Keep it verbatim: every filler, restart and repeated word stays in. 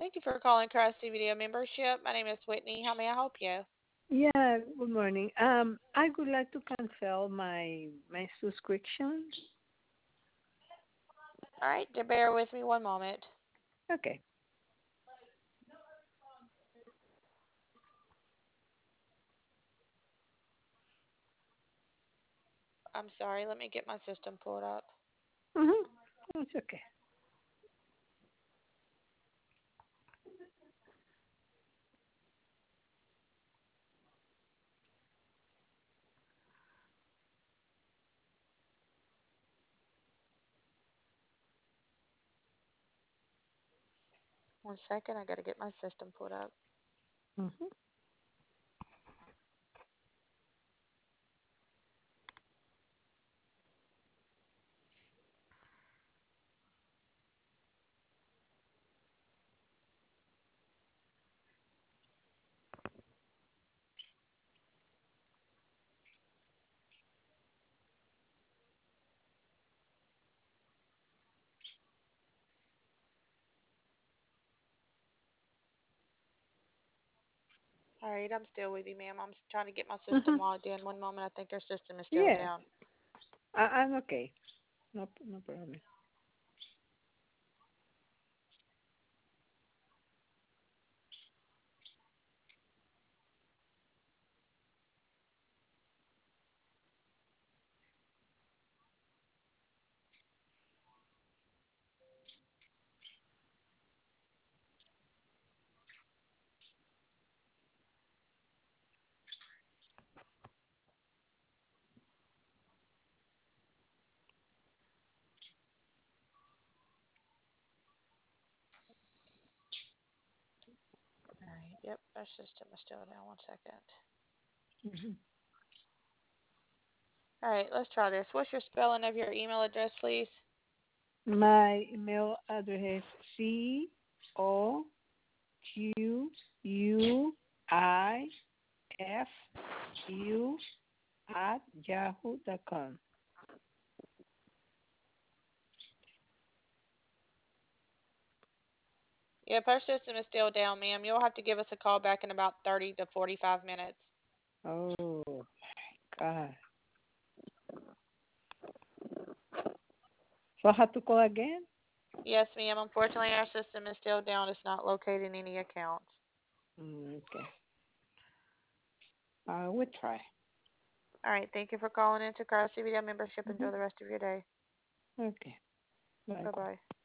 Thank you for calling Crusty Video Membership. My name is Whitney. How may I help you? Yeah, good morning. Um, I would like to cancel my my subscription. All right, to bear with me one moment. Okay. I'm sorry, let me get my system pulled up. Mm-hmm. It's okay. One second, I got to get my system pulled up. Mm-hmm. All right, I'm still with you, ma'am. I'm s- trying to get my system Mm-hmm. logged in. One moment, I think our system is still Yeah, down. I, I'm okay. No, no problem. All right, yep, our system is still down. One second. Mm-hmm. All right, let's try this. What's your spelling of your email address, please? My email address is c o q u i f u at yahoo dot com. Yep, our system is still down, ma'am. You'll have to give us a call back in about thirty to forty-five minutes. Oh God! So I have to call again. Yes, ma'am. Unfortunately, our system is still down. It's not locating any accounts. Mm, okay, I will try. All right. Thank you for calling into Car C V D membership. Mm-hmm. Enjoy the rest of your day. Okay. Bye. Bye bye.